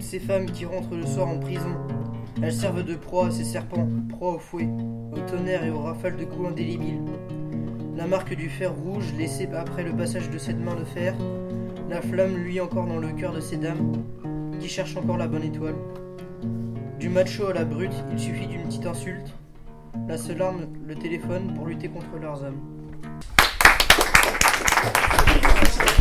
toutes ces femmes qui rentrent le soir en prison. Elles servent de proie à ces serpents, proie au fouet, au tonnerre et aux rafales de coups indélébiles. La marque du fer rouge laissée après le passage de cette main de fer, la flamme luit encore dans le cœur de ces dames qui cherchent encore la bonne étoile. Du macho à la brute, il suffit d'une petite insulte, la seule arme, le téléphone, pour lutter contre leurs âmes.